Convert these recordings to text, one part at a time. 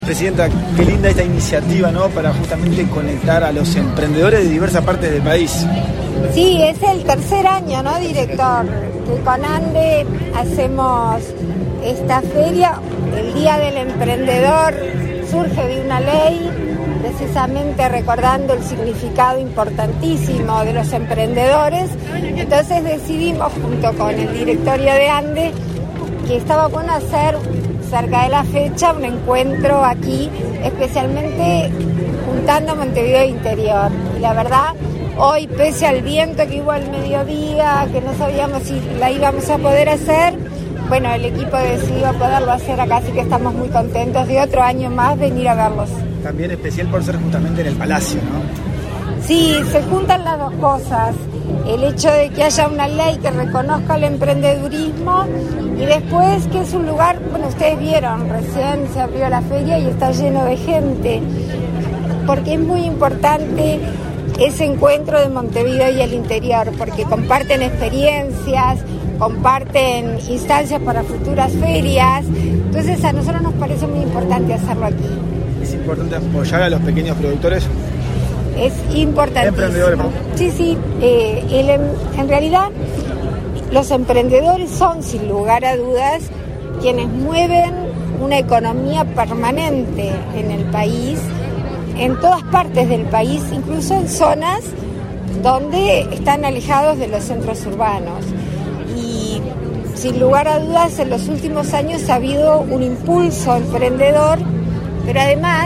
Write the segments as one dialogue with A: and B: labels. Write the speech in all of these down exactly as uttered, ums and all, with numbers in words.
A: Presidenta, qué linda esta iniciativa, ¿no?, para justamente conectar a los emprendedores de diversas partes del país.
B: Sí, es el tercer año, ¿no, director? Que con ANDE hacemos esta feria. El Día del Emprendedor surge de una ley, precisamente recordando el significado importantísimo de los emprendedores. Entonces decidimos, junto con el directorio de ANDE, que estaba bueno hacer cerca de la fecha un encuentro aquí, especialmente juntando Montevideo Interior. Y la verdad, hoy, pese al viento que hubo al mediodía, que no sabíamos si la íbamos a poder hacer, bueno, el equipo decidió poderlo hacer acá, así que estamos muy contentos de otro año más venir a verlos.
A: También especial por ser justamente en el Palacio, ¿no?
B: Sí, se juntan las dos cosas. El hecho de que haya una ley que reconozca el emprendedurismo y después que es un lugar, bueno, ustedes vieron, recién se abrió la feria y está lleno de gente, porque es muy importante ese encuentro de Montevideo y el interior, porque comparten experiencias, comparten instancias para futuras ferias. Entonces a nosotros nos parece muy importante hacerlo aquí.
A: ¿Es importante apoyar a los pequeños productores?
B: Es importantísimo.
A: Emprendedores, ¿no?
B: Sí, sí. Eh, el, en realidad, los emprendedores son, sin lugar a dudas, quienes mueven una economía permanente en el país, en todas partes del país, incluso en zonas donde están alejados de los centros urbanos. Y sin lugar a dudas, en los últimos años ha habido un impulso emprendedor, pero además,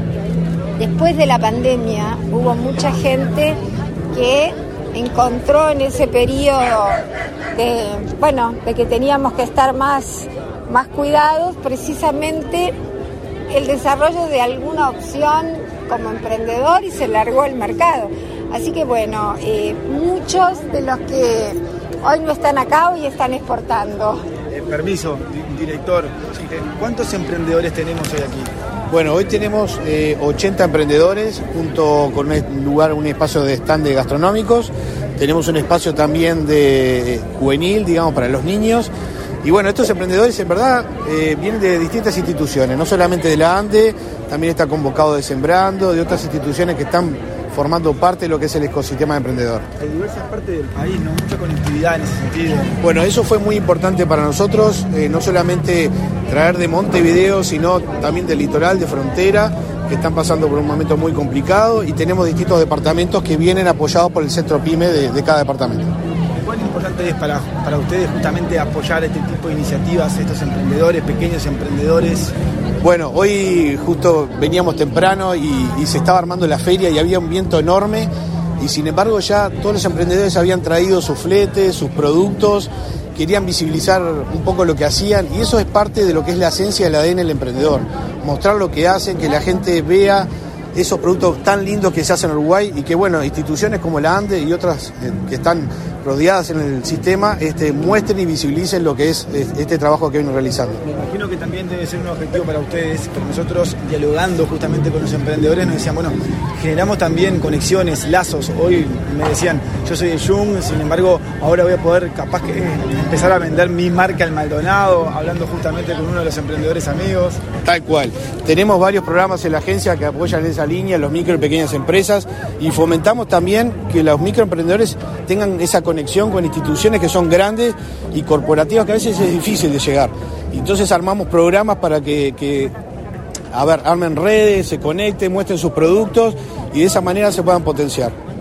B: después de la pandemia, hubo mucha gente que encontró en ese periodo de, bueno, de que teníamos que estar más, más cuidados, precisamente el desarrollo de alguna opción como emprendedor y se largó el mercado. Así que bueno, eh, muchos de los que hoy no están acá, hoy están exportando.
A: Eh, permiso, di- director, ¿cuántos emprendedores tenemos hoy aquí?
C: Bueno, hoy tenemos eh, ochenta emprendedores, junto con un lugar, un espacio de stand de gastronómicos. Tenemos un espacio también de juvenil, digamos, para los niños. Y bueno, estos emprendedores en verdad eh, vienen de distintas instituciones, no solamente de la ANDE, también está convocado de Sembrando, de otras instituciones que están formando parte de lo que es el ecosistema de emprendedor.
A: Hay diversas partes del país, ¿no? Mucha conectividad en ese sentido.
C: Bueno, eso fue muy importante para nosotros, eh, no solamente traer de Montevideo, sino también del litoral, de frontera, que están pasando por un momento muy complicado, y tenemos distintos departamentos que vienen apoyados por el centro PYME de, de cada departamento.
A: ¿Cuán importante es para, para ustedes justamente apoyar este tipo de iniciativas, estos emprendedores, pequeños emprendedores?
C: Bueno, hoy justo veníamos temprano y, y se estaba armando la feria y había un viento enorme, y sin embargo ya todos los emprendedores habían traído sus fletes, sus productos, querían visibilizar un poco lo que hacían, y eso es parte de lo que es la esencia del A D N del emprendedor, mostrar lo que hacen, que la gente vea esos productos tan lindos que se hacen en Uruguay, y que bueno, instituciones como la ANDE y otras eh, que están rodeadas en el sistema este, muestren y visibilicen lo que es este trabajo que vienen realizando.
A: Me imagino que también debe ser un objetivo para ustedes, porque nosotros, dialogando justamente con los emprendedores, nos decían, bueno, generamos también conexiones, lazos. Hoy me decían, yo soy de Jung, sin embargo, ahora voy a poder capaz que empezar a vender mi marca al Maldonado, hablando justamente con uno de los emprendedores amigos.
C: Tal cual. Tenemos varios programas en la agencia que apoyan esa línea, los micro y pequeñas empresas, y fomentamos también que los microemprendedores tengan esa conexión con instituciones que son grandes y corporativas, que a veces es difícil de llegar. Entonces armamos programas para que, que a ver, armen redes, se conecten, muestren sus productos y de esa manera se puedan potenciar.